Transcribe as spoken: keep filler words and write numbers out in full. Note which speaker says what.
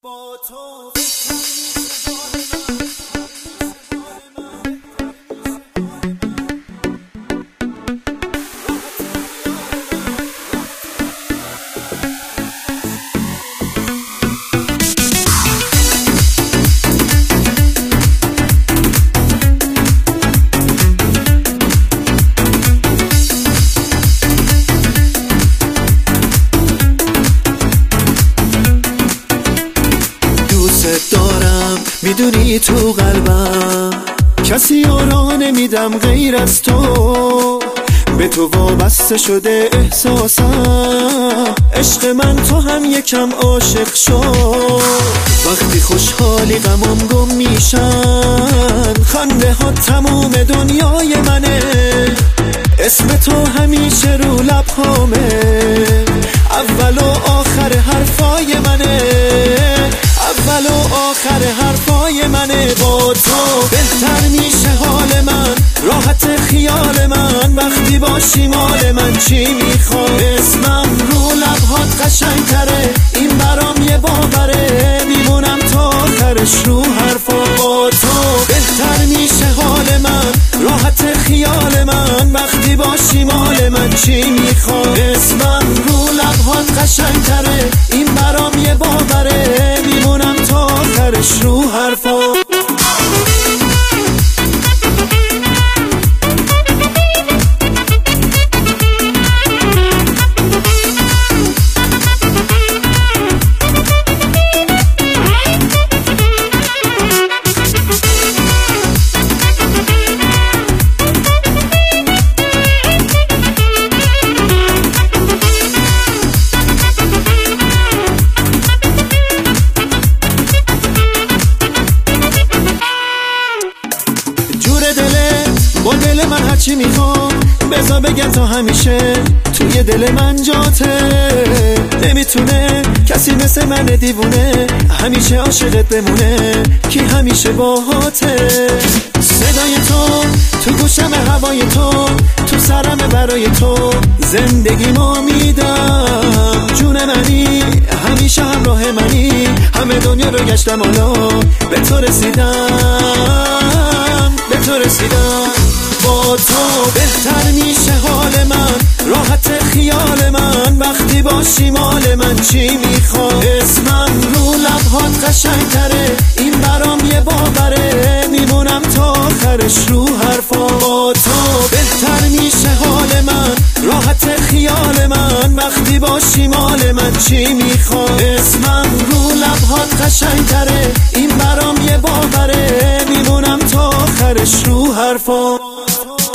Speaker 1: با تو دارم، میدونی تو قلبم کسی یارا نمیدم غیر از تو. به تو وابسته شده احساسم، عشق من تو هم یکم عاشق شو. وقتی خوشحالی غمام گم میشن، خنده ها تموم دنیای منه. اسم تو همیشه رو لبهامه، اول و آخر حرفای منه. اول و آخر حرفای منه. با تو بهتر میشه حال من، راحت خیال من. وقتی باشی مال من چی میخوام؟ اسمم رو لبهات قشنگ تره، این برام یه باوره. میمونم تا آخرش رو حرفا. با تو بهتر میشه حال من، راحت خیال من. وقتی باشی مال من چی میخوام؟ اسمم رو لبهات قشنگ تره، این برام یه باوره. میمونم تا آخرش رو حرفا. با دل من هرچی میخوام بذار بگم تا همیشه توی دل من جاته. نمیتونه کسی مثل من دیوونه همیشه عاشقت بمونه، کی همیشه باهاته. صدای تو تو گوشم، هوای تو تو سرم، برای تو زندگی ما میدم. جون منی همیشه همراه منی، همه دنیا رو گشتم حالا به تو رسیدم، به تو رسیدم. با تو بهتر میشه حال من، راحت خیال من. وقتی باشی مال من چی میخوام؟ اسمم رو لبهات قشنگ تره، این برام یه باوره. میمونم تا آخرش رو حرفا. با تو بهتر میشه حال من، راحت خیال من. وقتی باشی مال من چی میخوام؟ اسمم رو لبهات قشنگ تره، این برام یه باوره. میمونم تا آخرش رو حرفا.